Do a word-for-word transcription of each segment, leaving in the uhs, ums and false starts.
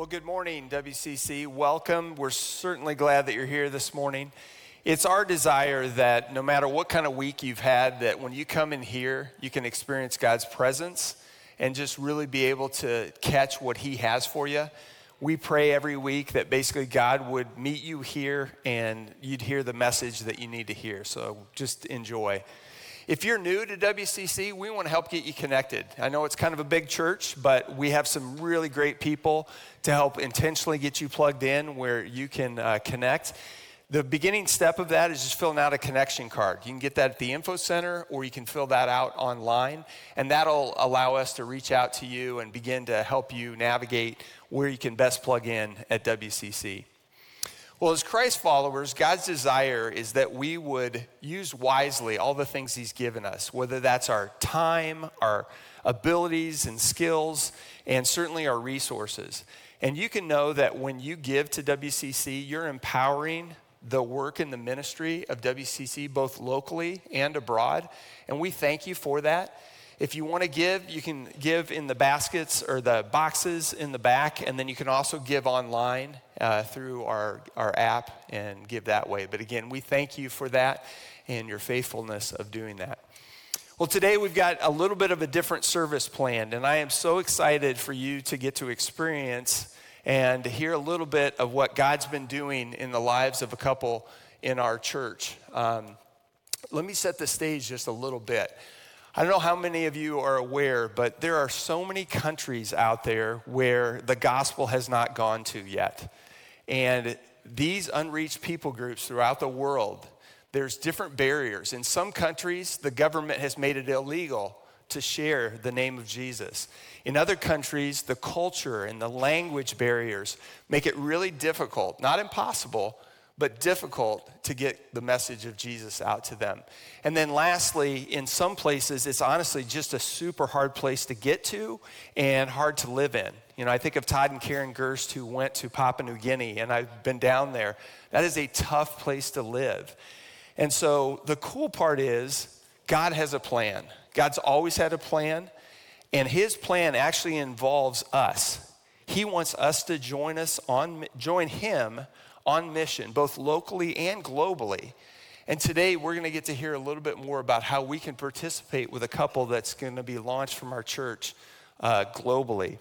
Well, good morning, W C C. Welcome. We're certainly glad that you're here this morning. It's our desire that no matter what kind of week you've had, that when you come in here, you can experience God's presence and just really be able to catch what He has for you. We pray every week that basically God would meet you here and you'd hear the message that you need to hear. So just enjoy. If you're new to W C C, we want to help get you connected. I know it's kind of a big church, but we have some really great people to help intentionally get you plugged in where you can uh, connect. The beginning step of that is just filling out a connection card. You can get that at the info center, or you can fill that out online, and that'll allow us to reach out to you and begin to help you navigate where you can best plug in at W C C. Well, as Christ followers, God's desire is that we would use wisely all the things He's given us, whether that's our time, our abilities and skills, and certainly our resources. And you can know that when you give to W C C, you're empowering the work and the ministry of W C C, both locally and abroad. And we thank you for that. If you want to give, you can give in the baskets or the boxes in the back, and then you can also give online uh, through our, our app and give that way. But again, we thank you for that and your faithfulness of doing that. Well, today we've got a little bit of a different service planned, and I am so excited for you to get to experience and hear a little bit of what God's been doing in the lives of a couple in our church. Um, let me set the stage just a little bit. I don't know how many of you are aware, but there are so many countries out there where the gospel has not gone to yet. And these unreached people groups throughout the world, there's different barriers. In some countries, the government has made it illegal to share the name of Jesus. In other countries, the culture and the language barriers make it really difficult, not impossible, but difficult to get the message of Jesus out to them. And then lastly, in some places, it's honestly just a super hard place to get to and hard to live in. You know, I think of Todd and Karen Gerst who went to Papua New Guinea, and I've been down there. That is a tough place to live. And so the cool part is God has a plan. God's always had a plan, and His plan actually involves us. He wants us to join us on, join Him on mission, both locally and globally. And today we're going to get to hear a little bit more about how we can participate with a couple that's going to be launched from our church uh, globally.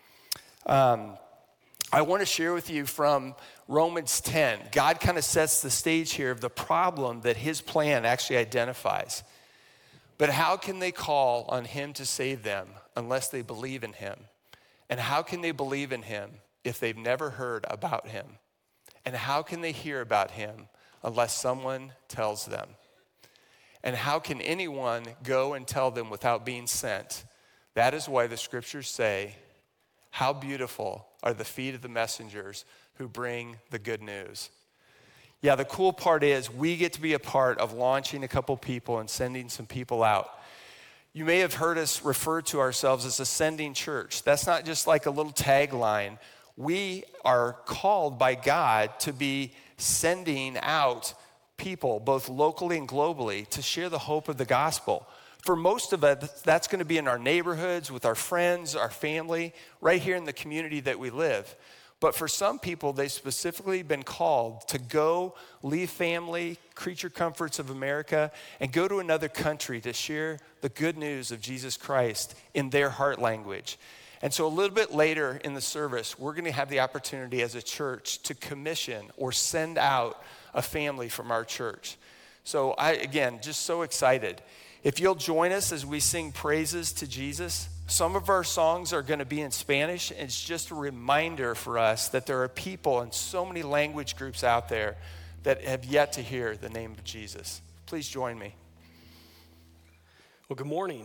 Um, I want to share with you from Romans ten. God kind of sets the stage here of the problem that His plan actually identifies. But how can they call on Him to save them unless they believe in Him? And how can they believe in Him if they've never heard about Him? And how can they hear about Him unless someone tells them? And how can anyone go and tell them without being sent? That is why the scriptures say, how beautiful are the feet of the messengers who bring the good news. Yeah, the cool part is we get to be a part of launching a couple people and sending some people out. You may have heard us refer to ourselves as a sending church. That's not just like a little tagline. We are called by God to be sending out people, both locally and globally, to share the hope of the gospel. For most of us, that's going to be in our neighborhoods, with our friends, our family, right here in the community that we live. But for some people, they've specifically been called to go, leave family, creature comforts of America, and go to another country to share the good news of Jesus Christ in their heart language. And so a little bit later in the service, we're going to have the opportunity as a church to commission or send out a family from our church. So I, again, just so excited. If you'll join us as we sing praises to Jesus, some of our songs are going to be in Spanish. It's just a reminder for us that there are people in so many language groups out there that have yet to hear the name of Jesus. Please join me. Well, good morning.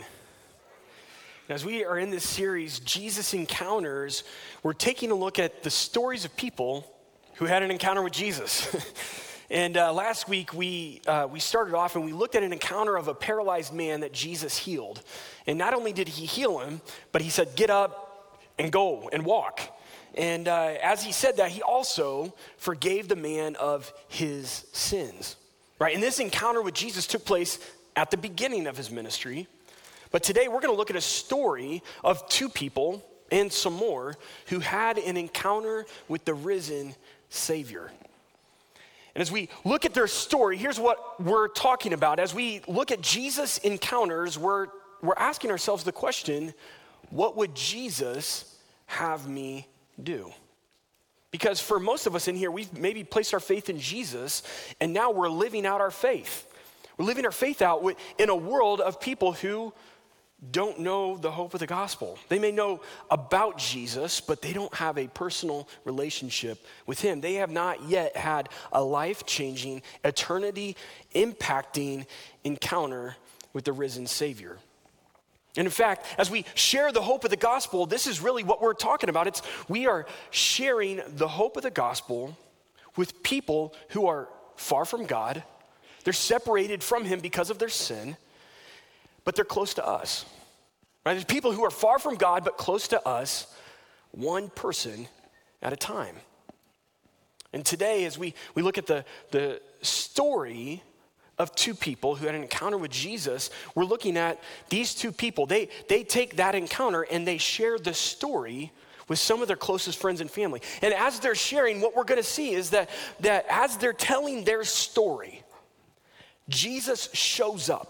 As we are in this series, Jesus Encounters, we're taking a look at the stories of people who had an encounter with Jesus. And uh, last week, we uh, we started off and we looked at an encounter of a paralyzed man that Jesus healed. And not only did He heal him, but He said, get up and go and walk. And uh, as He said that, He also forgave the man of his sins. Right? And this encounter with Jesus took place at the beginning of His ministry. But today we're going to look at a story of two people and some more who had an encounter with the risen Savior. And as we look at their story, here's what we're talking about. As we look at Jesus' encounters, we're, we're asking ourselves the question, what would Jesus have me do? Because for most of us in here, we've maybe placed our faith in Jesus, and now we're living out our faith. We're living our faith out in a world of people who don't know the hope of the gospel. They may know about Jesus, but they don't have a personal relationship with him. They have not yet had a life-changing, eternity-impacting encounter with the risen Savior. And in fact, as we share the hope of the gospel, this is really what we're talking about. It's we are sharing the hope of the gospel with people who are far from God. They're separated from him because of their sin, but they're close to us. Right? There's people who are far from God, but close to us, one person at a time. And today, as we, we look at the, the story of two people who had an encounter with Jesus, we're looking at these two people. They, they take that encounter and they share the story with some of their closest friends and family. And as they're sharing, what we're gonna see is that, that as they're telling their story, Jesus shows up.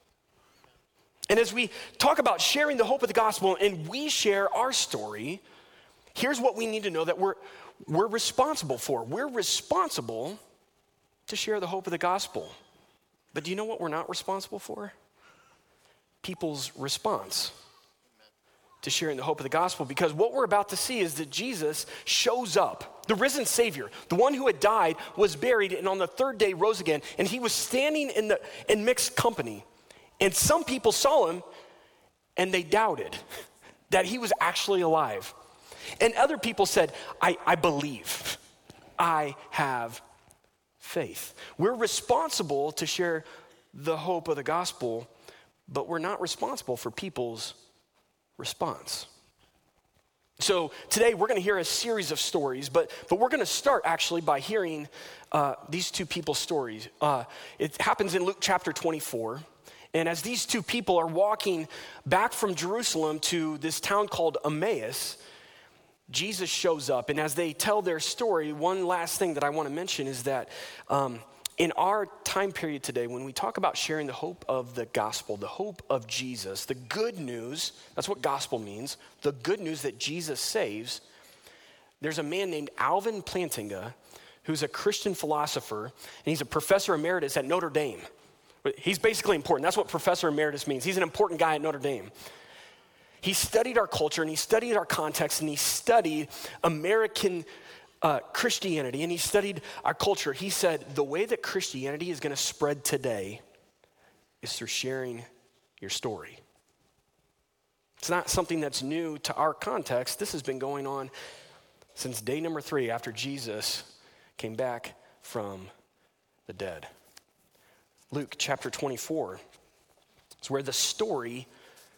And as we talk about sharing the hope of the gospel and we share our story, here's what we need to know that we're, we're responsible for. We're responsible to share the hope of the gospel. But do you know what we're not responsible for? People's response to sharing the hope of the gospel. Because what we're about to see is that Jesus shows up. The risen Savior, the one who had died, was buried, and on the third day rose again. And he was standing in the in mixed company. And some people saw him and they doubted that he was actually alive. And other people said, I, I believe. I have faith. We're responsible to share the hope of the gospel, but we're not responsible for people's response. So today we're going to hear a series of stories, but but we're going to start actually by hearing uh, these two people's stories. Uh, it happens in Luke chapter twenty-four. And as these two people are walking back from Jerusalem to this town called Emmaus, Jesus shows up. And as they tell their story, one last thing that I want to mention is that um, in our time period today, when we talk about sharing the hope of the gospel, the hope of Jesus, the good news, that's what gospel means, the good news that Jesus saves, there's a man named Alvin Plantinga who's a Christian philosopher, and he's a professor emeritus at Notre Dame. He's basically important. That's what professor emeritus means. He's an important guy at Notre Dame. He studied our culture and he studied our context and he studied American uh, Christianity and he studied our culture. He said the way that Christianity is going to spread today is through sharing your story. It's not something that's new to our context. This has been going on since day number three after Jesus came back from the dead. Luke chapter twenty-four is where the story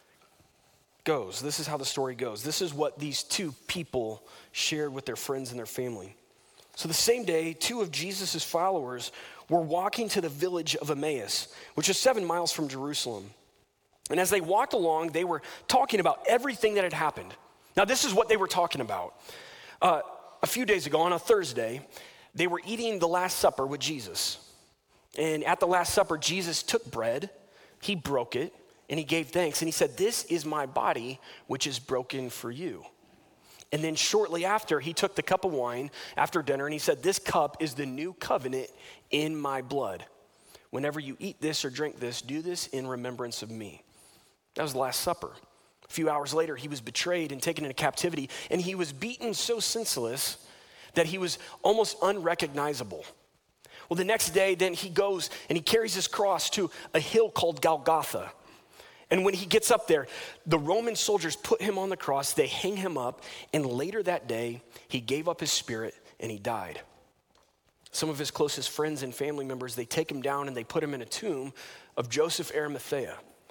goes. This is how the story goes. This is what these two people shared with their friends and their family. So the same day, two of Jesus' followers were walking to the village of Emmaus, which is seven miles from Jerusalem. And as they walked along, they were talking about everything that had happened. Now, this is what they were talking about. Uh, a few days ago, on a Thursday, they were eating the Last Supper with Jesus. And at the Last Supper, Jesus took bread, he broke it, and he gave thanks. And he said, "This is my body, which is broken for you." And then shortly after, he took the cup of wine after dinner, and he said, "This cup is the new covenant in my blood. Whenever you eat this or drink this, do this in remembrance of me." That was the Last Supper. A few hours later, he was betrayed and taken into captivity, and he was beaten so senseless that he was almost unrecognizable. Well, the next day, then he goes and he carries his cross to a hill called Golgotha. And when he gets up there, the Roman soldiers put him on the cross, they hang him up, and later that day, he gave up his spirit and he died. Some of his closest friends and family members, they take him down and they put him in a tomb of Joseph Arimathea.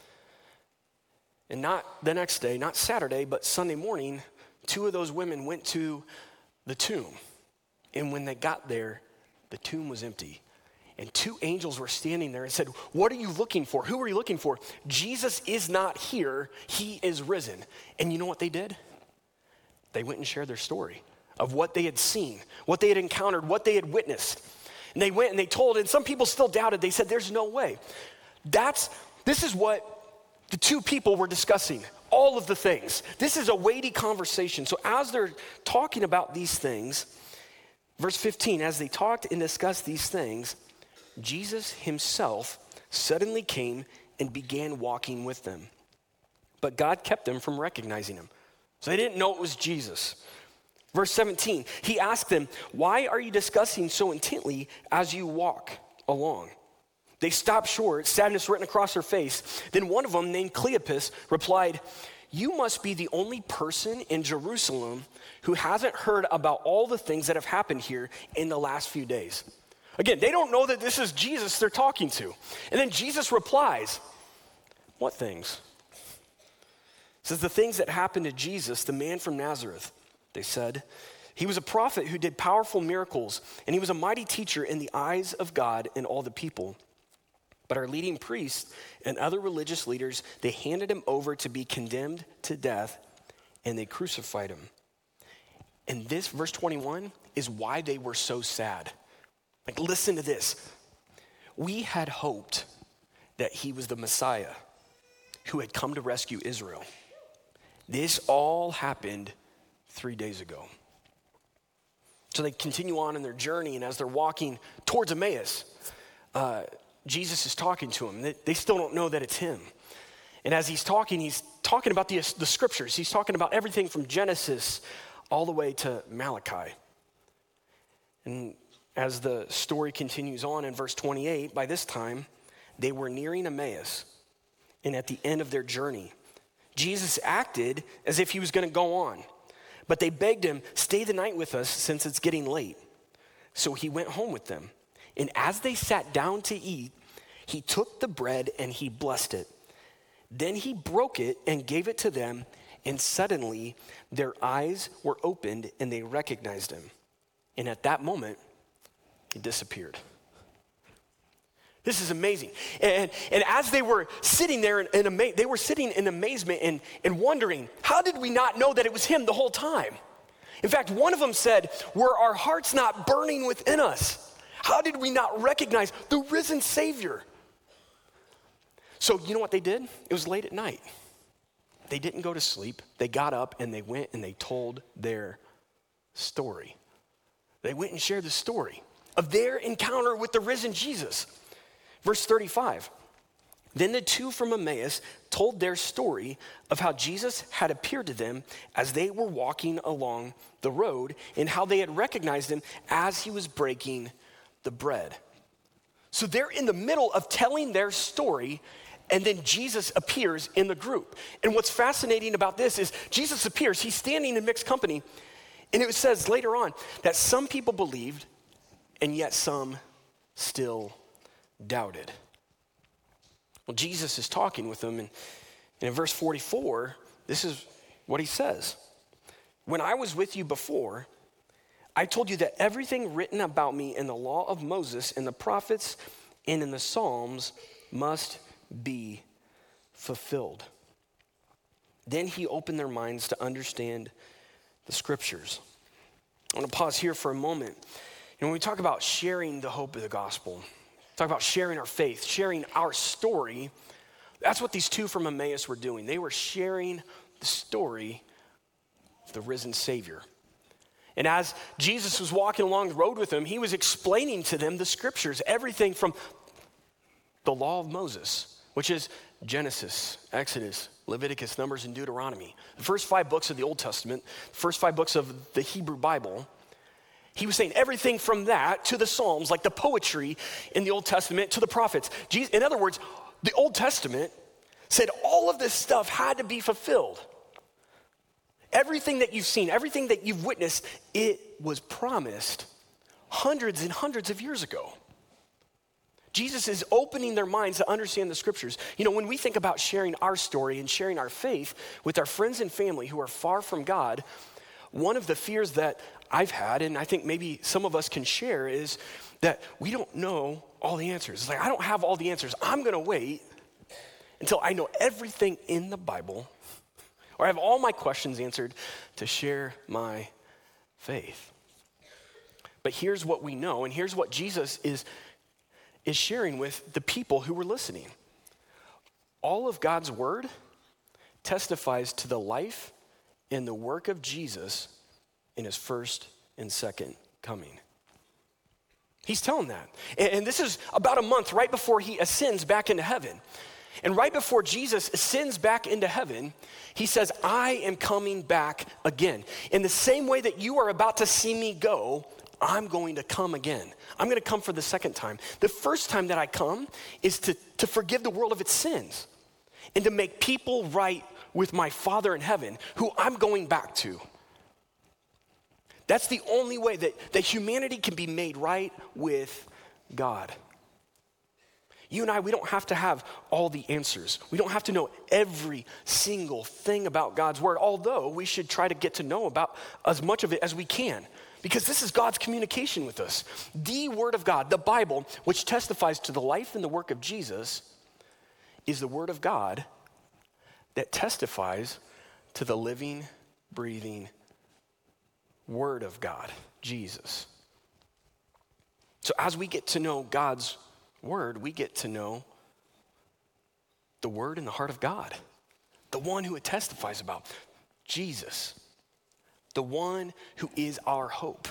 And not the next day, not Saturday, but Sunday morning, two of those women went to the tomb. And when they got there, the tomb was empty. And two angels were standing there and said, "What are you looking for? Who are you looking for? Jesus is not here. He is risen." And you know what they did? they went and shared their story of what they had seen, what they had encountered, what they had witnessed. And they went and they told, and some people still doubted. They said, there's no way. That's, this is what the two people were discussing, all of the things. This is a weighty conversation. So as they're talking about these things, verse fifteen, as they talked and discussed these things, Jesus himself suddenly came and began walking with them. But God kept them from recognizing him. So they didn't know it was Jesus. Verse seventeen, he asked them, why are you discussing so intently as you walk along? They stopped short, sadness written across their face. Then one of them, named Cleopas, replied, you must be the only person in Jerusalem who hasn't heard about all the things that have happened here in the last few days. Again, they don't know that this is Jesus they're talking to. And then Jesus replies, what things? It says the things that happened to Jesus, the man from Nazareth, they said. He was a prophet who did powerful miracles, and he was a mighty teacher in the eyes of God and all the people. But our leading priests and other religious leaders, they handed him over to be condemned to death, and they crucified him. And this, verse twenty-one, is why they were so sad. Like, listen to this. We had hoped that he was the Messiah who had come to rescue Israel. This all happened three days ago. So they continue on in their journey, and as they're walking towards Emmaus, uh, Jesus is talking to them. They, they still don't know that it's him. And as he's talking, he's talking about the, the scriptures. He's talking about everything from Genesis all the way to Malachi. And as the story continues on in verse twenty-eight, by this time, they were nearing Emmaus and at the end of their journey. Jesus acted as if he was going to go on, but they begged him, stay the night with us since it's getting late. So he went home with them. And as they sat down to eat, he took the bread and he blessed it. Then he broke it and gave it to them, and suddenly their eyes were opened and they recognized him. And at that moment, he disappeared. This is amazing. And, and as they were sitting there, in, in ama- they were sitting in amazement and, and wondering, how did we not know that it was him the whole time? In fact, one of them said, were our hearts not burning within us? How did we not recognize the risen Savior? So you know what they did? It was late at night. They didn't go to sleep. They got up and they went and they told their story. They went and shared the story of their encounter with the risen Jesus. Verse thirty-five, then the two from Emmaus told their story of how Jesus had appeared to them as they were walking along the road and how they had recognized him as he was breaking the bread. So they're in the middle of telling their story, and then Jesus appears in the group. And what's fascinating about this is Jesus appears, he's standing in mixed company, and it says later on that some people believed and yet some still doubted. Well, Jesus is talking with them, and, and in verse forty-four, this is what he says. When I was with you before, I told you that everything written about me in the law of Moses, in the prophets, and in the Psalms must be fulfilled. Then he opened their minds to understand the scriptures. I want to pause here for a moment. And when we talk about sharing the hope of the gospel, talk about sharing our faith, sharing our story, that's what these two from Emmaus were doing. They were sharing the story of the risen Savior. And as Jesus was walking along the road with them, he was explaining to them the scriptures, everything from the law of Moses, which is Genesis, Exodus, Leviticus, Numbers, and Deuteronomy. The first five books of the Old Testament, the first five books of the Hebrew Bible. He was saying everything from that to the Psalms, like the poetry in the Old Testament, to the prophets. Jesus, in other words, the Old Testament said all of this stuff had to be fulfilled. Everything that you've seen, everything that you've witnessed, it was promised hundreds and hundreds of years ago. Jesus is opening their minds to understand the scriptures. You know, when we think about sharing our story and sharing our faith with our friends and family who are far from God, one of the fears that I've had, and I think maybe some of us can share, is that we don't know all the answers. It's like, I don't have all the answers. I'm going to wait until I know everything in the Bible, or have all my questions answered to share my faith. But here's what we know, and here's what Jesus is, is sharing with the people who were listening. All of God's word testifies to the life and the work of Jesus in his first and second coming. He's telling that. And this is about a month right before he ascends back into heaven. And right before Jesus ascends back into heaven, he says, I am coming back again. In the same way that you are about to see me go, I'm going to come again. I'm going to come for the second time. The first time that I come is to, to forgive the world of its sins and to make people right with my Father in heaven, who I'm going back to. That's the only way that, that humanity can be made right with God. You and I, we don't have to have all the answers. We don't have to know every single thing about God's word, although we should try to get to know about as much of it as we can, because this is God's communication with us. The word of God, the Bible, which testifies to the life and the work of Jesus, is the word of God that testifies to the living, breathing word of God, Jesus. So as we get to know God's word, we get to know the word and the heart of God, the one who it testifies about, Jesus, the one who is our hope.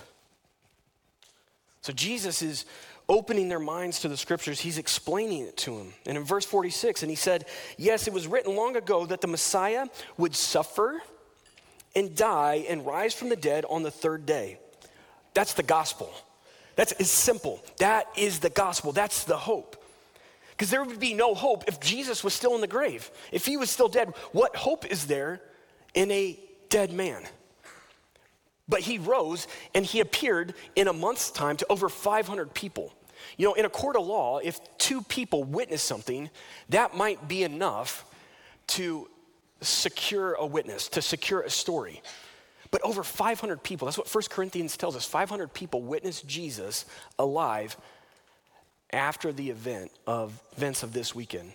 So Jesus is opening their minds to the scriptures. He's explaining it to them. And in verse forty-six, and he said, yes, it was written long ago that the Messiah would suffer and die and rise from the dead on the third day. That's the gospel. That's it's simple. That is the gospel. That's the hope. Because there would be no hope if Jesus was still in the grave. If he was still dead, what hope is there in a dead man? But he rose and he appeared in a month's time to over five hundred people. You know, in a court of law, if two people witness something, that might be enough to secure a witness, to secure a story. But over five hundred people, that's what First Corinthians tells us, five hundred people witnessed Jesus alive after the event of events of this weekend.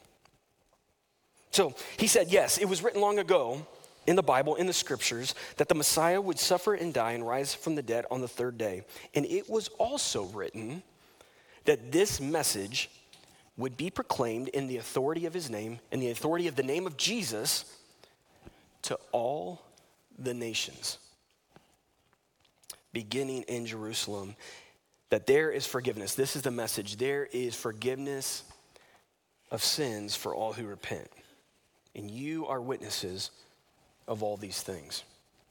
So he said, yes, it was written long ago in the Bible, in the scriptures, that the Messiah would suffer and die and rise from the dead on the third day. And it was also written that this message would be proclaimed in the authority of his name, in the authority of the name of Jesus, to all the nations, beginning in Jerusalem, that there is forgiveness. This is the message. There is forgiveness of sins for all who repent. And you are witnesses of all these things.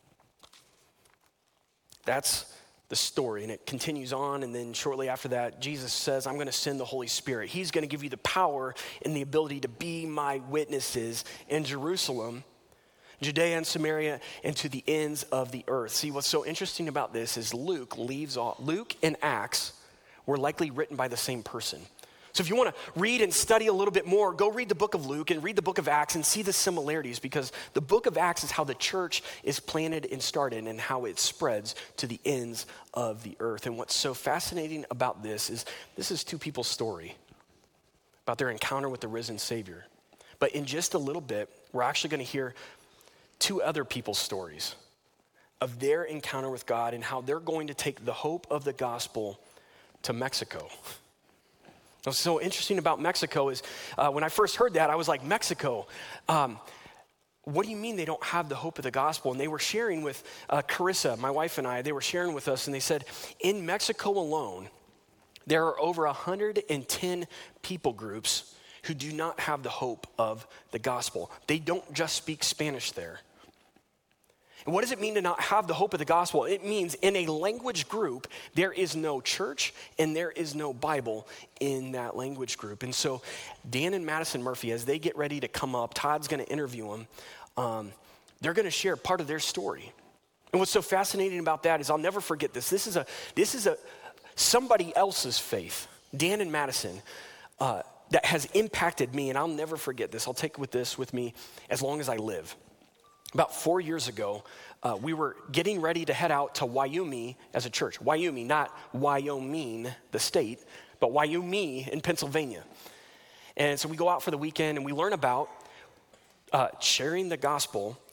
That's the story, and it continues on, and then shortly after that, Jesus says, I'm going to send the Holy Spirit. He's going to give you the power and the ability to be my witnesses in Jerusalem, Judea and Samaria, and to the ends of the earth. See, what's so interesting about this is Luke leaves off, Luke and Acts were likely written by the same person. So if you want to read and study a little bit more, go read the book of Luke and read the book of Acts and see the similarities, because the book of Acts is how the church is planted and started and how it spreads to the ends of the earth. And what's so fascinating about this is this is two people's story about their encounter with the risen Savior. But in just a little bit, we're actually going to hear two other people's stories of their encounter with God and how they're going to take the hope of the gospel to Mexico. What's so interesting about Mexico is uh, when I first heard that, I was like, Mexico, um, what do you mean they don't have the hope of the gospel? And they were sharing with uh, Carissa, my wife and I, they were sharing with us, and they said, in Mexico alone, there are over one hundred ten people groups who do not have the hope of the gospel. They don't just speak Spanish there. And what does it mean to not have the hope of the gospel? It means in a language group, there is no church and there is no Bible in that language group. And so Dan and Madison Murphy, as they get ready to come up, Todd's going to interview them. Um, they're going to share part of their story. And what's so fascinating about that is I'll never forget this. This is a this is a somebody else's faith, Dan and Madison, uh, that has impacted me, and I'll never forget this. I'll take with this with me as long as I live. About four years ago, uh, we were getting ready to head out to Wyoming as a church. Wyoming, not Wyoming, the state, but Wyoming in Pennsylvania. And so we go out for the weekend and we learn about uh, sharing the gospel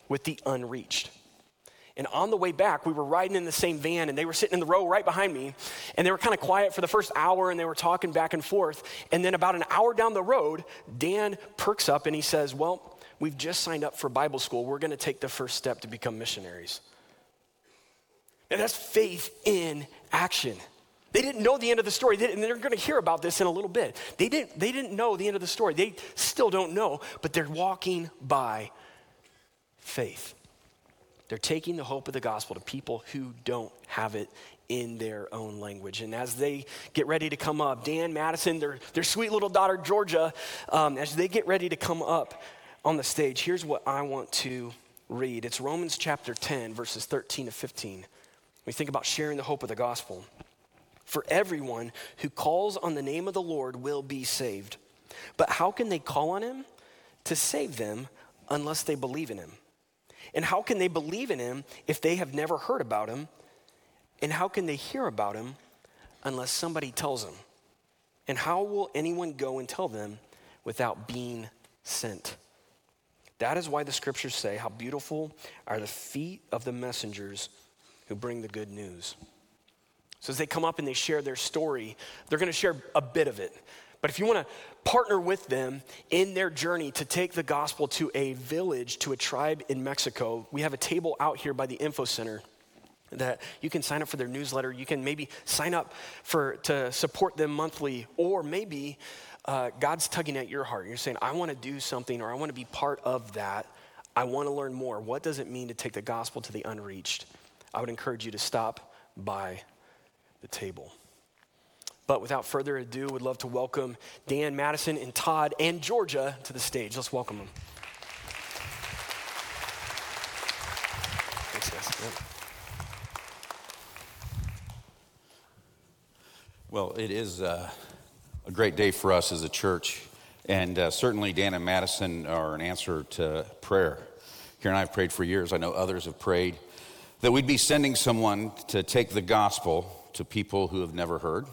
with the unreached. And on the way back, we were riding in the same van, and they were sitting in the row right behind me, and they were kind of quiet for the first hour, and they were talking back and forth. And then about an hour down the road, Dan perks up, and he says, well, we've just signed up for Bible school. We're going to take the first step to become missionaries. And that's faith in action. They didn't know the end of the story, and they're going to hear about this in a little bit. They didn't, they didn't know the end of the story. They still don't know, but they're walking by faith. They're taking the hope of the gospel to people who don't have it in their own language. And as they get ready to come up, Dan, Madison, their, their sweet little daughter, Georgia, um, as they get ready to come up on the stage, here's what I want to read. It's Romans chapter ten, verses thirteen to fifteen. We think about sharing the hope of the gospel. For everyone who calls on the name of the Lord will be saved. But how can they call on him to save them unless they believe in him? And how can they believe in him if they have never heard about him? And how can they hear about him unless somebody tells them? And how will anyone go and tell them without being sent? That is why the scriptures say, how beautiful are the feet of the messengers who bring the good news. So as they come up and they share their story, they're going to share a bit of it. But if you want to partner with them in their journey to take the gospel to a village, to a tribe in Mexico, we have a table out here by the info center that you can sign up for their newsletter. You can maybe sign up for to support them monthly, or maybe uh, God's tugging at your heart. You're saying, I want to do something, or I want to be part of that. I want to learn more. What does it mean to take the gospel to the unreached? I would encourage you to stop by the table. But without further ado, we'd love to welcome Dan, Madison, and Todd, and Georgia to the stage. Let's welcome them. Thanks, guys. Yeah. Well, it is uh, a great day for us as a church, and uh, certainly Dan and Madison are an answer to prayer. Karen and I have prayed for years. I know others have prayed that we'd be sending someone to take the gospel to people who have never heard,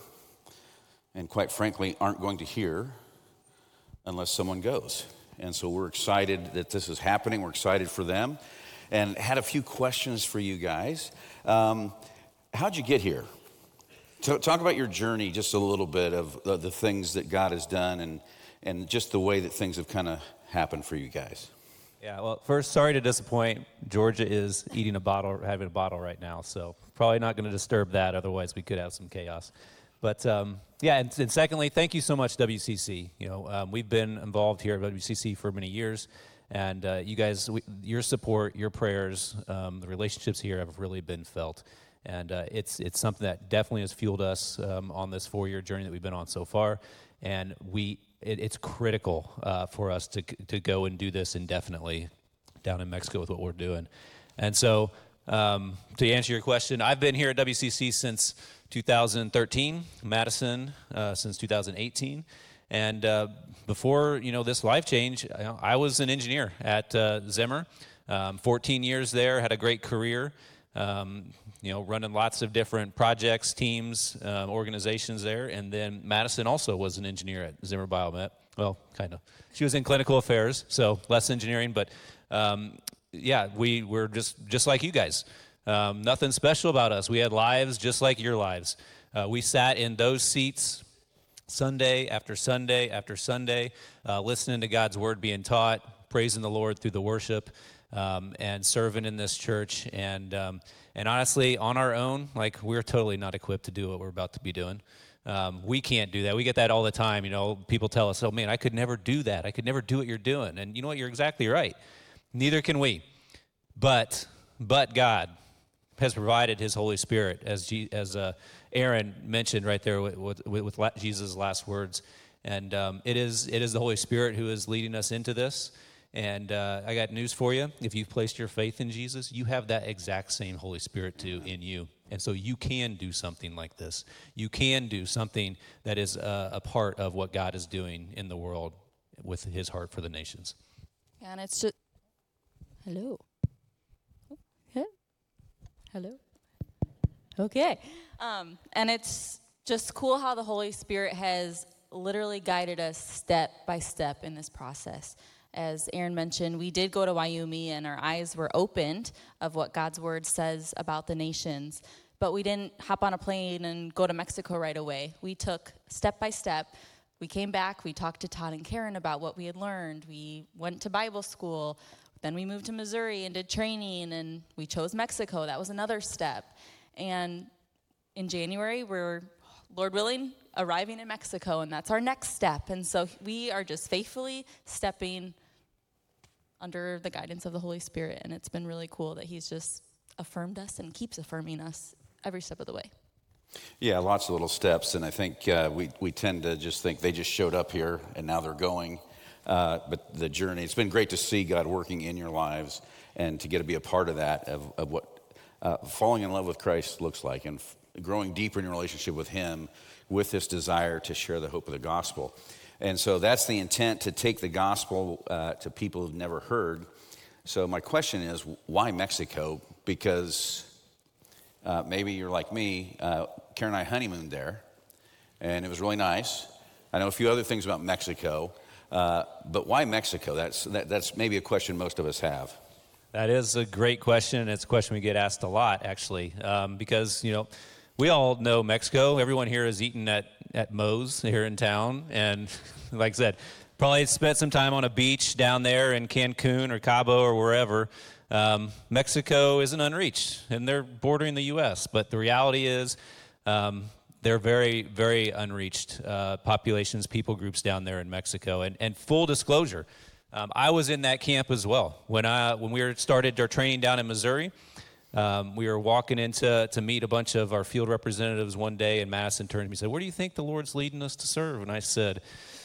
and quite frankly, aren't going to hear unless someone goes. And so we're excited that this is happening. We're excited for them. And had a few questions for you guys. Um, how'd you get here? T- talk about your journey just a little bit of the, the things that God has done and, and just the way that things have kind of happened for you guys. Yeah, well, first, sorry to disappoint. Georgia is eating a bottle, having a bottle right now, so probably not going to disturb that. Otherwise, we could have some chaos. But um, yeah, and, and secondly, thank you so much, W C C. You know, um, we've been involved here at W C C for many years, and uh, you guys, we, your support, your prayers, um, the relationships here have really been felt, and uh, it's it's something that definitely has fueled us um, on this four-year journey that we've been on so far, and we it, it's critical uh, for us to to go and do this indefinitely down in Mexico with what we're doing, and so um, to answer your question, I've been here at W C C since two thousand thirteen, Madison uh, since two thousand eighteen, and uh, before you know this life change, I, I was an engineer at uh, Zimmer, um, fourteen years there, had a great career, um, you know, running lots of different projects, teams, um, organizations there, and then Madison also was an engineer at Zimmer Biomet. Well, kind of. She was in clinical affairs, so less engineering, but um, yeah, we were just just like you guys. Um, nothing special about us. We had lives just like your lives. Uh, we sat in those seats Sunday after Sunday after Sunday, uh, listening to God's word being taught, praising the Lord through the worship, um, and serving in this church. And um, and honestly, on our own, like we're totally not equipped to do what we're about to be doing. Um, we can't do that. We get that all the time. You know, people tell us, "Oh man, I could never do that. I could never do what you're doing." And you know what? You're exactly right. Neither can we. But but God has provided his Holy Spirit, as G, as uh, Aaron mentioned right there with, with, with Jesus' last words. And um, it is it is the Holy Spirit who is leading us into this. And uh, I got news for you. If you've placed your faith in Jesus, you have that exact same Holy Spirit too in you. And so you can do something like this. You can do something that is uh, a part of what God is doing in the world with his heart for the nations. Yeah, and it's just, hello. Okay. Hello. Okay. Um, and it's just cool how the Holy Spirit has literally guided us step by step in this process. As Aaron mentioned, we did go to Wyoming, and our eyes were opened of what God's word says about the nations. But we didn't hop on a plane and go to Mexico right away. We took step by step. We came back, we talked to Todd and Karen about what we had learned. We went to Bible school. Then we moved to Missouri and did training, and we chose Mexico. That was another step. And in January, we're, Lord willing, arriving in Mexico, and that's our next step. And so we are just faithfully stepping under the guidance of the Holy Spirit, and it's been really cool that he's just affirmed us and keeps affirming us every step of the way. Yeah, lots of little steps, and I think uh, we, we tend to just think they just showed up here and now they're going. Uh, but the journey, it's been great to see God working in your lives and to get to be a part of that, of, of what uh, falling in love with Christ looks like, and f- growing deeper in your relationship with him with this desire to share the hope of the gospel. And so that's the intent, to take the gospel uh, to people who've never heard. So my question is, why Mexico? Because uh, maybe you're like me, uh, Karen and I honeymooned there, and it was really nice. I know a few other things about Mexico, uh, but why Mexico? That's, that, that's maybe a question most of us have. That is a great question. It's a question we get asked a lot, actually, um, because, you know, we all know Mexico. Everyone here has eaten at, at Moe's here in town. And like I said, probably spent some time on a beach down there in Cancun or Cabo or wherever. Um, Mexico isn't unreached, and they're bordering the U S. But the reality is um, they're very, very unreached uh, populations, people groups down there in Mexico. And, and full disclosure, um, I was in that camp as well. When, I, when we were started our training down in Missouri, Um, we were walking in to, to meet a bunch of our field representatives one day, and Madison turned to me and said, "Where do you think the Lord's leading us to serve?" And I said,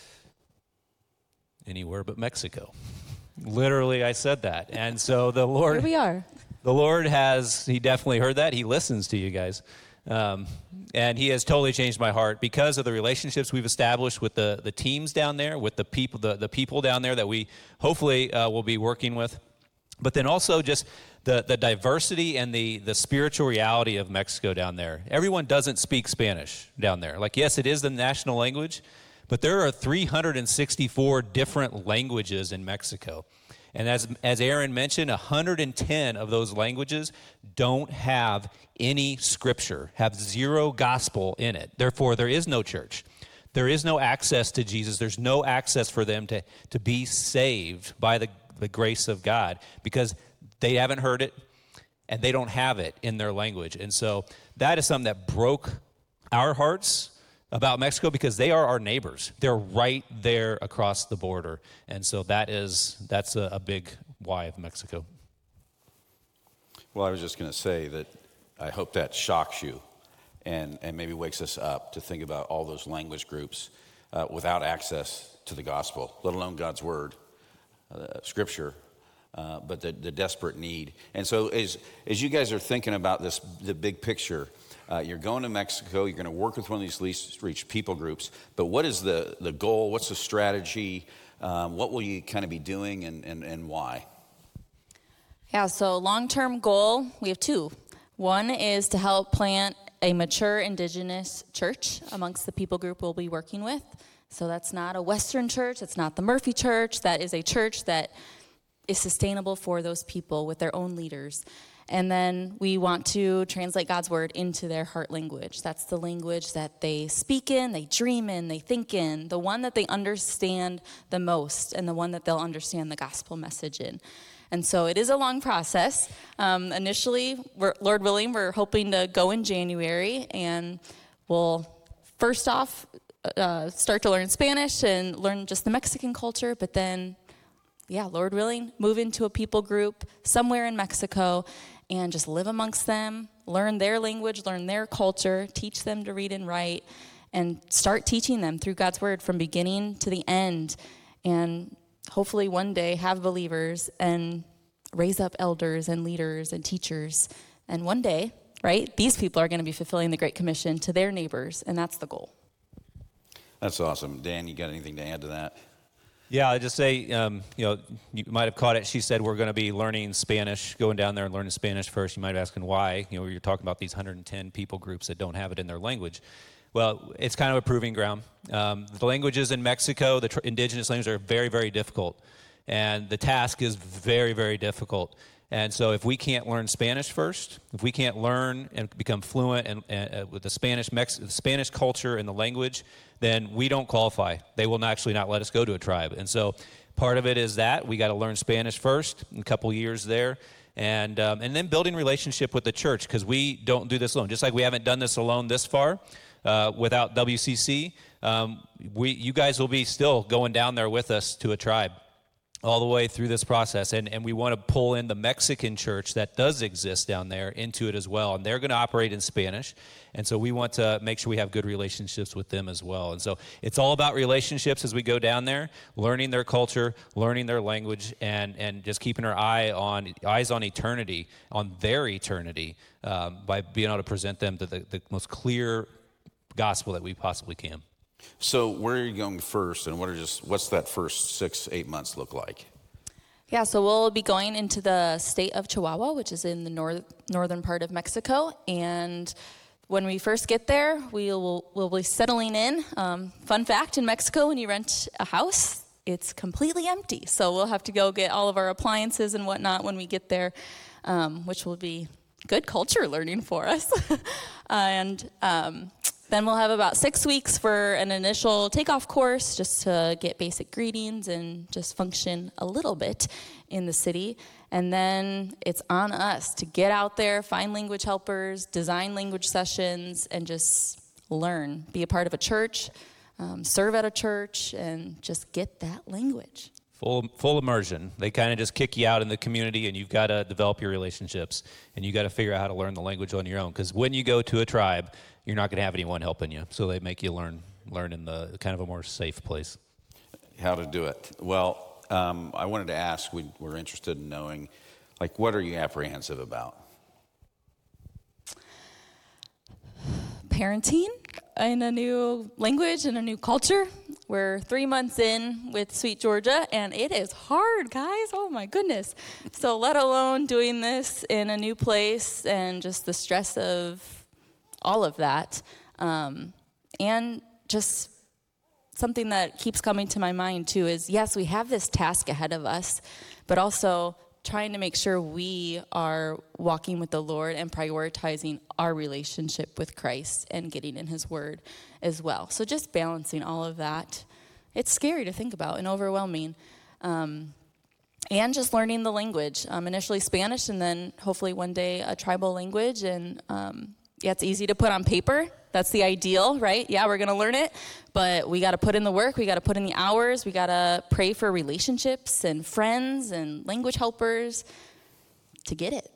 "Anywhere but Mexico." Literally, I said that. And so the Lord... Here we are. The Lord has, he definitely heard that. He listens to you guys. Um, and he has totally changed my heart because of the relationships we've established with the, the teams down there, with the people, the, the people down there that we hopefully uh, will be working with. But then also just the, the diversity and the, the spiritual reality of Mexico down there. Everyone doesn't speak Spanish down there. Like, yes, it is the national language, but there are three hundred sixty-four different languages in Mexico. And as, as Aaron mentioned, one hundred ten of those languages don't have any scripture, have zero gospel in it. Therefore, there is no church. There is no access to Jesus. There's no access for them to, to be saved by the the grace of God, because they haven't heard it and they don't have it in their language. And so that is something that broke our hearts about Mexico, because they are our neighbors. They're right there across the border. And so that is, that's a, a big why of Mexico. Well, I was just going to say that I hope that shocks you and, and maybe wakes us up to think about all those language groups uh, without access to the gospel, let alone God's word. Uh, scripture, uh, but the, the desperate need. And so as as you guys are thinking about this, the big picture, uh, you're going to Mexico, you're going to work with one of these least reached people groups, but what is the, the goal? What's the strategy? Um, what will you kind of be doing, and, and, and why? Yeah, so long-term goal, we have two. One is to help plant a mature indigenous church amongst the people group we'll be working with. So that's not a Western church, it's not the Murphy Church, that is a church that is sustainable for those people with their own leaders. And then we want to translate God's word into their heart language. That's the language that they speak in, they dream in, they think in, the one that they understand the most, and the one that they'll understand the gospel message in. And so it is a long process. Um, initially, we're, Lord willing, we're hoping to go in January, and we'll first off, Uh, start to learn Spanish and learn just the Mexican culture, but then, yeah, Lord willing, move into a people group somewhere in Mexico and just live amongst them, learn their language, learn their culture, teach them to read and write, and start teaching them through God's word from beginning to the end, and hopefully one day have believers and raise up elders and leaders and teachers. And one day, right, these people are going to be fulfilling the Great Commission to their neighbors, and that's the goal. That's awesome. Dan, you got anything to add to that? Yeah, I just say, um, you know, you might have caught it. She said we're going to be learning Spanish, going down there and learning Spanish first. You might be asking why. You know, you're talking about these one hundred ten people groups that don't have it in their language. Well, it's kind of a proving ground. Um, the languages in Mexico, the tr- indigenous languages, are very, very difficult. And the task is very, very difficult. And so if we can't learn Spanish first, if we can't learn and become fluent and, uh, with the Spanish Mex- Spanish culture and the language, then we don't qualify. They will actually not let us go to a tribe. And so part of it is that we got to learn Spanish first, a couple years there, and um, and then building relationship with the church, because we don't do this alone. Just like we haven't done this alone this far uh, without W C C, um, we you guys will be still going down there with us to a tribe all the way through this process. And, and we want to pull in the Mexican church that does exist down there into it as well. And they're going to operate in Spanish. And so we want to make sure we have good relationships with them as well. And so it's all about relationships as we go down there, learning their culture, learning their language, and, and just keeping our eye on eyes on eternity, on their eternity, um, by being able to present them to the, the most clear gospel that we possibly can. So where are you going first, and what are just what's that first six, eight months look like? Yeah, so we'll be going into the state of Chihuahua, which is in the north, northern part of Mexico. And when we first get there, we will we'll be settling in. Um, fun fact, in Mexico, when you rent a house, it's completely empty. So we'll have to go get all of our appliances and whatnot when we get there, um, which will be good culture learning for us. and um, then we'll have about six weeks for an initial takeoff course just to get basic greetings and just function a little bit in the city. And then it's on us to get out there, find language helpers, design language sessions, and just learn. Be a part of a church, um, serve at a church, and just get that language. Full full immersion. They kind of just kick you out in the community, and you've got to develop your relationships, and you got to figure out how to learn the language on your own. Because when you go to a tribe, you're not going to have anyone helping you. So they make you learn learn in the kind of a more safe place. How to do it? Well, um, I wanted to ask. We, we're interested in knowing, like, what are you apprehensive about? Parenting in a new language and a new culture. We're three months in with Sweet Georgia, and it is hard, guys. Oh, my goodness. So let alone doing this in a new place and just the stress of all of that. Um, and just something that keeps coming to my mind, too, is, yes, we have this task ahead of us, but also trying to make sure we are walking with the Lord and prioritizing our relationship with Christ and getting in his word as well. So just balancing all of that. It's scary to think about and overwhelming. Um, and just learning the language, um, initially Spanish, and then hopefully one day a tribal language. And um, yeah, it's easy to put on paper. That's the ideal, right? Yeah, we're going to learn it, but we got to put in the work. We got to put in the hours. We got to pray for relationships and friends and language helpers to get it.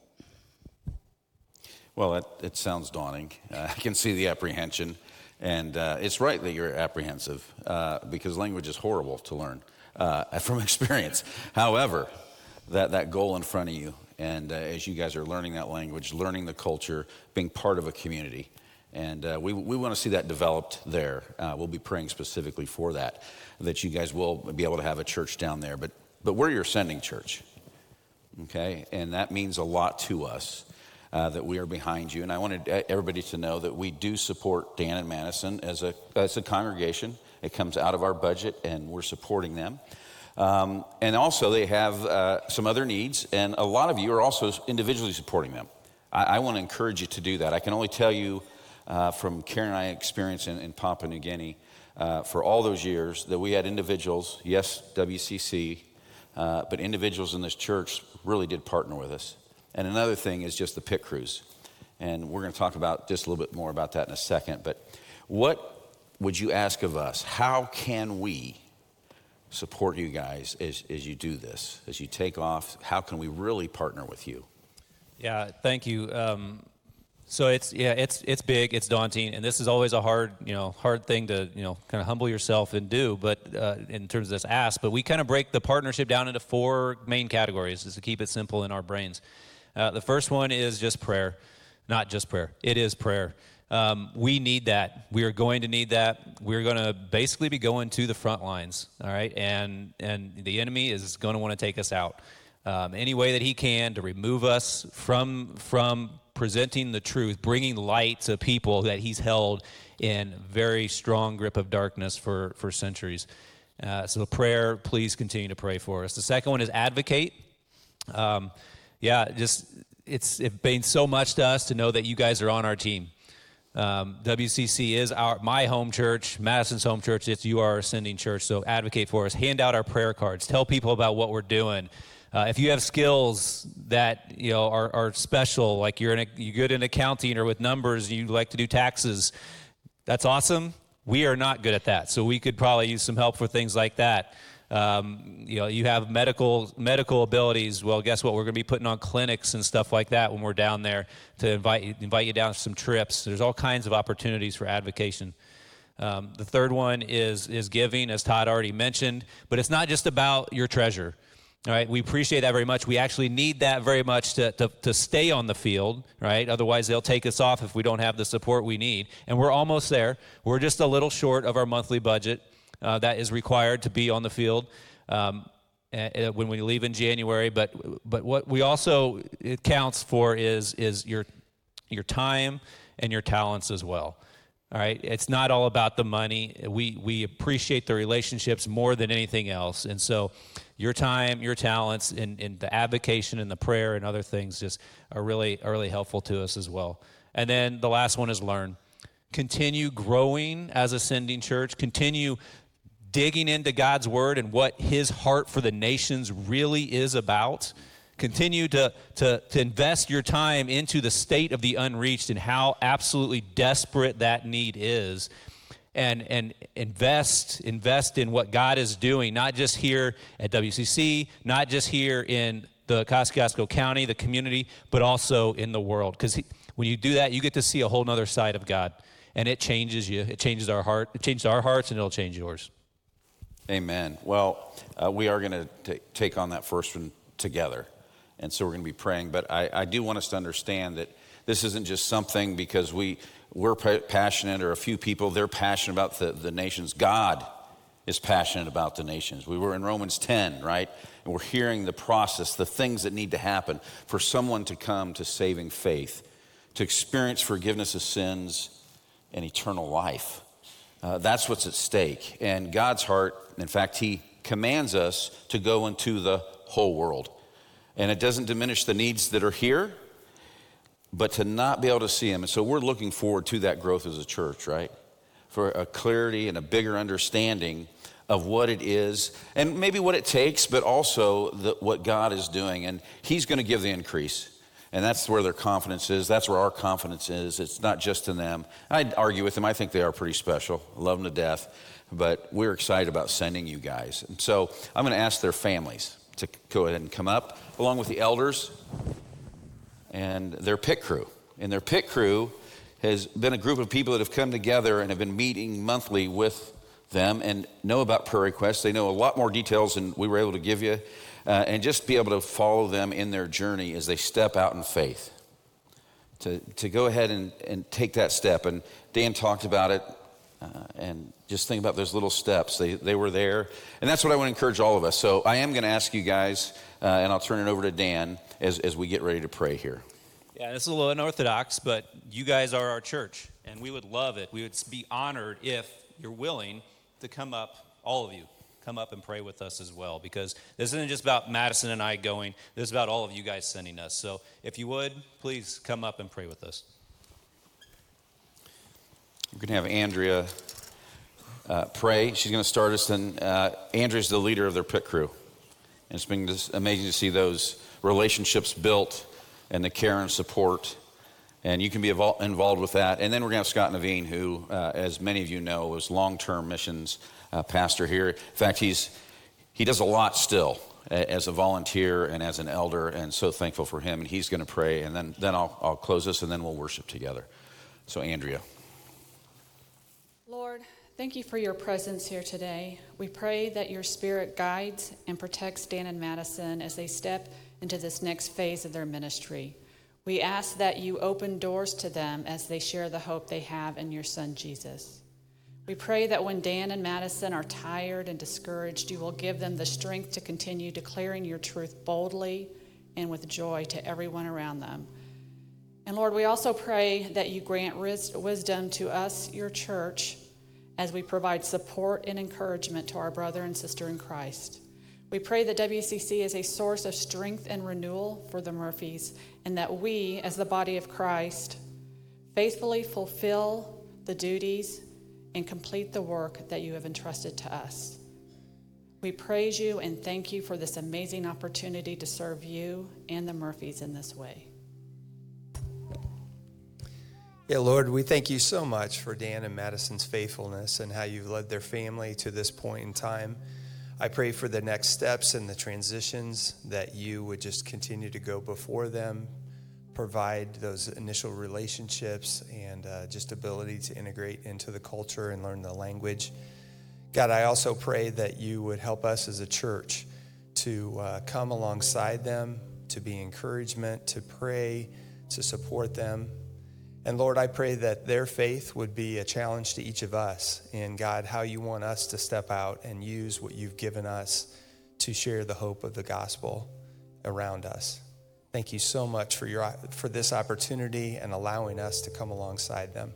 Well, it, it sounds daunting. Uh, I can see the apprehension, and uh, it's right that you're apprehensive uh, because language is horrible to learn uh, from experience. However, that, that goal in front of you, and uh, as you guys are learning that language, learning the culture, being part of a community, and uh, we we want to see that developed there. Uh, we'll be praying specifically for that, that you guys will be able to have a church down there. But but we're your sending church, okay? And that means a lot to us uh, that we are behind you. And I wanted everybody to know that we do support Dan and Madison as a as a congregation. It comes out of our budget, and we're supporting them. Um, and also, they have uh, some other needs, and a lot of you are also individually supporting them. I, I want to encourage you to do that. I can only tell you. Uh, from Karen and I experience in, in Papua New Guinea uh, for all those years that we had individuals, yes, W C C, uh, but individuals in this church really did partner with us. And another thing is just the pit crews. And we're going to talk about just a little bit more about that in a second. But what would you ask of us? How can we support you guys as, as you do this, as you take off? How can we really partner with you? Yeah, thank you. Um, So it's yeah, it's it's big, it's daunting, and this is always a hard you know hard thing to you know kind of humble yourself and do. But uh, in terms of this ask, but we kind of break the partnership down into four main categories, just to keep it simple in our brains. Uh, the first one is just prayer, not just prayer. It is prayer. Um, we need that. We are going to need that. We're going to basically be going to the front lines, all right, and and the enemy is going to want to take us out um, any way that he can to remove us from from. presenting the truth, bringing light to people that he's held in very strong grip of darkness for, for centuries. Uh, so prayer, please continue to pray for us. The second one is advocate. Um, yeah, just it's it means so much to us to know that you guys are on our team. Um, W C C is our my home church, Madison's home church. It's You Are Ascending Church, so advocate for us. Hand out our prayer cards. Tell people about what we're doing. Uh, if you have skills that you know are, are special, like you're in a, you're good in accounting or with numbers, you like to do taxes, that's awesome. We are not good at that, so we could probably use some help for things like that. Um, you know, you have medical medical abilities. Well, guess what? We're going to be putting on clinics and stuff like that when we're down there to invite you, invite you down to some trips. There's all kinds of opportunities for advocation. Um, the third one is is giving, as Todd already mentioned, but it's not just about your treasure. All right, we appreciate that very much. We actually need that very much to, to, to stay on the field, right? Otherwise, they'll take us off if we don't have the support we need. And we're almost there. We're just a little short of our monthly budget uh, that is required to be on the field um, uh, when we leave in January. But but what we also it counts for is is your your time and your talents as well. All right, it's not all about the money. We we appreciate the relationships more than anything else, and so your time, your talents, and, and the advocation and the prayer and other things just are really are really helpful to us as well. And then the last one is learn. Continue growing as Ascending Church. Continue digging into God's word and what His heart for the nations really is about. Continue to, to, to invest your time into the state of the unreached and how absolutely desperate that need is. And, and invest, invest in what God is doing, not just here at W C C, not just here in the Kosciuszko County, the community, but also in the world. Because when you do that, you get to see a whole other side of God. And it changes you. It changes our heart. It changes our hearts, and it'll change yours. Amen. Well, uh, we are going to take on that first one together. And so we're going to be praying. But I, I do want us to understand that this isn't just something because we, we're passionate, or a few people, they're passionate about the, the nations. God is passionate about the nations. We were in Romans ten, right? And we're hearing the process, the things that need to happen for someone to come to saving faith, to experience forgiveness of sins and eternal life. Uh, that's what's at stake. And God's heart, in fact, He commands us to go into the whole world. And it doesn't diminish the needs that are here, but to not be able to see them. And so we're looking forward to that growth as a church, right? For a clarity and a bigger understanding of what it is and maybe what it takes, but also the, what God is doing. And He's going to give the increase. And that's where their confidence is. That's where our confidence is. It's not just in them. I'd argue with them. I think they are pretty special. I love them to death. But we're excited about sending you guys. And so I'm going to ask their families to go ahead and come up, along with the elders and their pit crew. And their pit crew has been a group of people that have come together and have been meeting monthly with them and know about prayer requests. They know a lot more details than we were able to give you. Uh, and just be able to follow them in their journey as they step out in faith. To, to go ahead and, and take that step. And Dan talked about it. Uh, and just think about those little steps. They they were there. And that's what I want to encourage all of us. So I am going to ask you guys, uh, and I'll turn it over to Dan as, as we get ready to pray here. Yeah, this is a little unorthodox, but you guys are our church. And we would love it. We would be honored if you're willing to come up, all of you. Come up and pray with us as well, because this isn't just about Madison and I going. This is about all of you guys sending us. So if you would, please come up and pray with us. We're going to have Andrea uh, pray. She's going to start us. And uh, Andrea's the leader of their pit crew. And it's been just amazing to see those relationships built and the care and support. And you can be involved with that. And then we're going to have Scott Naveen, who, uh, as many of you know, was long-term missions Uh, pastor here. In fact, he's he does a lot still as a volunteer and as an elder, and so thankful for him. And he's going to pray, and then then I'll I'll close this, and then we'll worship together. So, Andrea. Lord, thank you for your presence here today. We pray that your Spirit guides and protects Dan and Madison as they step into this next phase of their ministry. We ask that you open doors to them as they share the hope they have in your Son, Jesus. We pray that when Dan and Madison are tired and discouraged, you will give them the strength to continue declaring your truth boldly and with joy to everyone around them. And Lord, we also pray that you grant wisdom to us, your church, as we provide support and encouragement to our brother and sister in Christ. We pray that W C C is a source of strength and renewal for the Murphys, and that we, as the body of Christ, faithfully fulfill the duties and complete the work that you have entrusted to us. We praise you and thank you for this amazing opportunity to serve you and the Murphys in this way. Yeah, Lord, we thank you so much for Dan and Madison's faithfulness and how you've led their family to this point in time. I pray for the next steps and the transitions, that you would just continue to go before them, provide those initial relationships and uh, just ability to integrate into the culture and learn the language. God, I also pray that you would help us as a church to uh, come alongside them, to be encouragement, to pray, to support them. And Lord, I pray that their faith would be a challenge to each of us. And God, how you want us to step out and use what you've given us to share the hope of the gospel around us. Thank you so much for your for this opportunity and allowing us to come alongside them.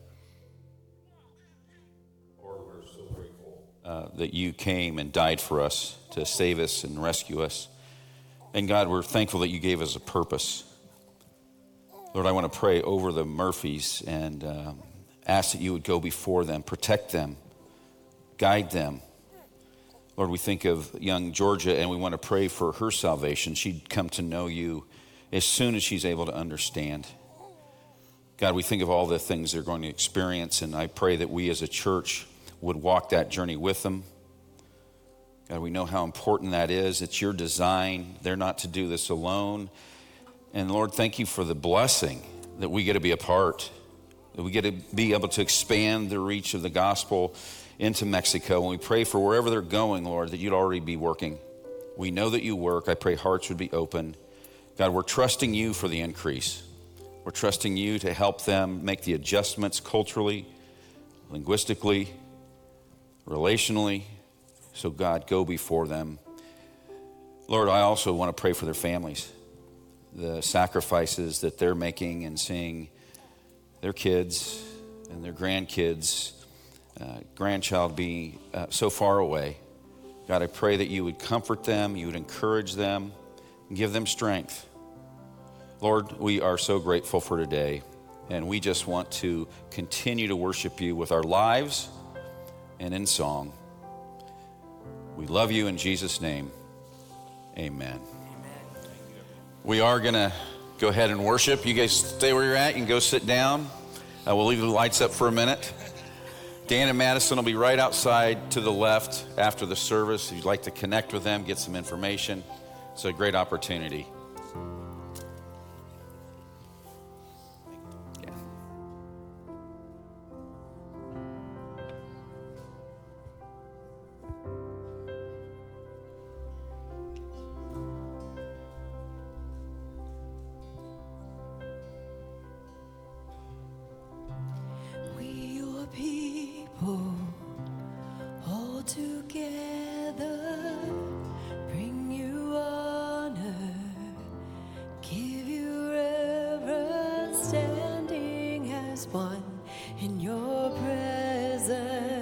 Lord, we're so grateful uh, that you came and died for us to save us and rescue us. And God, we're thankful that you gave us a purpose. Lord, I want to pray over the Murphys and um, ask that you would go before them, protect them, guide them. Lord, we think of young Georgia, and we want to pray for her salvation. She'd come to know you as soon as she's able to understand. God, we think of all the things they're going to experience, and I pray that we as a church would walk that journey with them. God, we know how important that is. It's your design. They're not to do this alone. And Lord, thank you for the blessing that we get to be a part, that we get to be able to expand the reach of the gospel into Mexico. And we pray for wherever they're going, Lord, that you'd already be working. We know that you work. I pray hearts would be open. God, we're trusting you for the increase. We're trusting you to help them make the adjustments culturally, linguistically, relationally. So God, go before them. Lord, I also want to pray for their families, the sacrifices that they're making and seeing their kids and their grandkids, uh, grandchild be uh, so far away. God, I pray that you would comfort them, you would encourage them, and give them strength. Lord, we are so grateful for today, and we just want to continue to worship you with our lives and in song. We love you in Jesus' name. Amen. We are going to go ahead and worship. You guys stay where you're at. You can go sit down. Uh, we'll leave the lights up for a minute. Dan and Madison will be right outside to the left after the service. If you'd like to connect with them, get some information, it's a great opportunity. Yeah. We your people all together bring you honor, give you reverence, standing as one in your presence.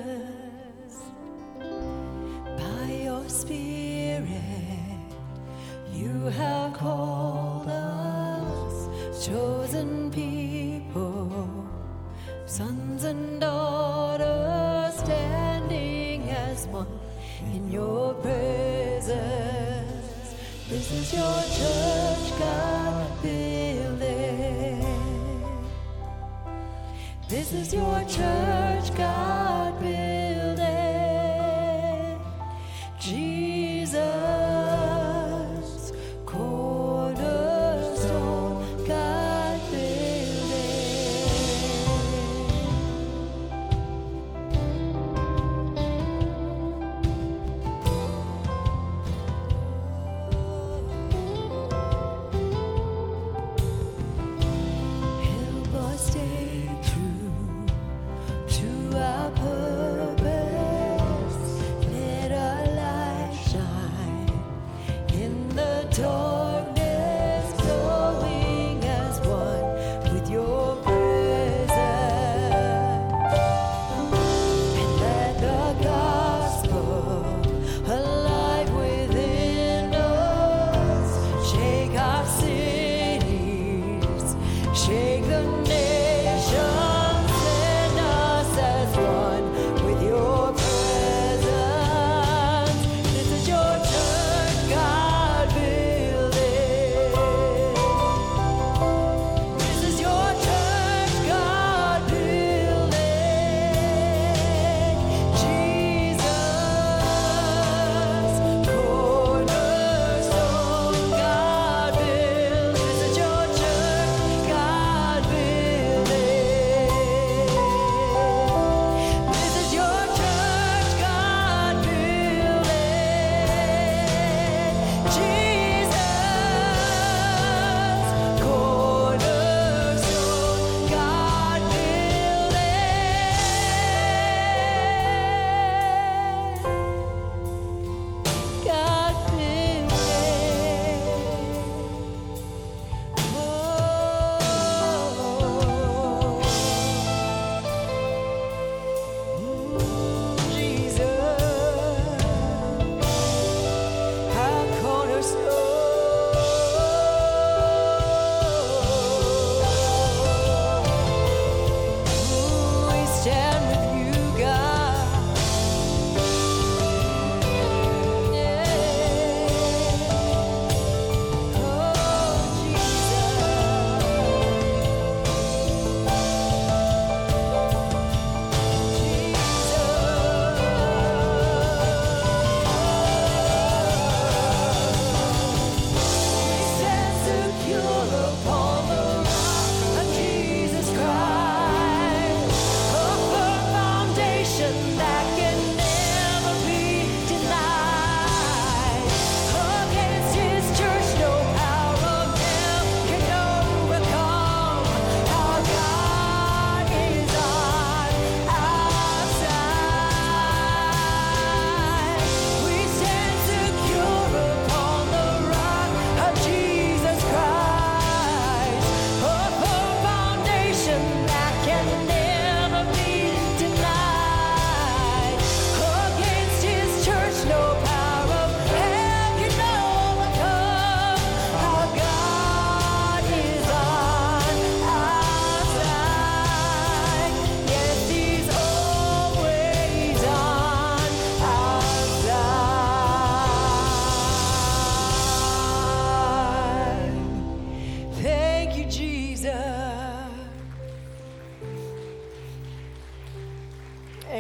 By your Spirit, you have called us, chosen people, sons and daughters, standing as one in your presence. This is your church, God building. This is your church, God building. Jesus, cornerstone, God building. Help us stay true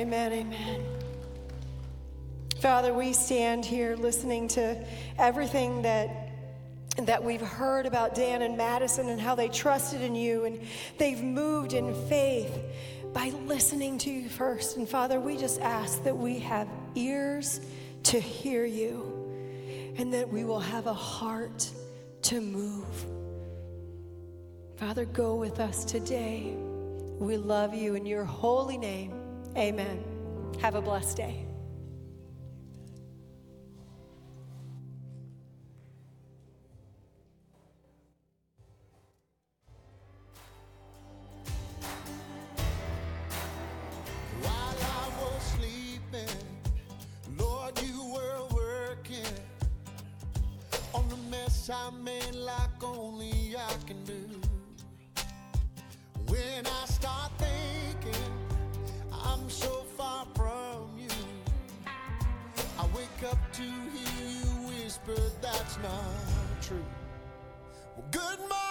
Amen, amen. Father, we stand here listening to everything that that we've heard about Dan and Madison and how they trusted in you and they've moved in faith by listening to you first. And Father, we just ask that we have ears to hear you and that we will have a heart to move. Father, go with us today. We love you in your holy name. Amen. Have a blessed day. I made like only I can do. When I start thinking I'm so far from you, I wake up to hear you whisper that's not true. Well, good morning.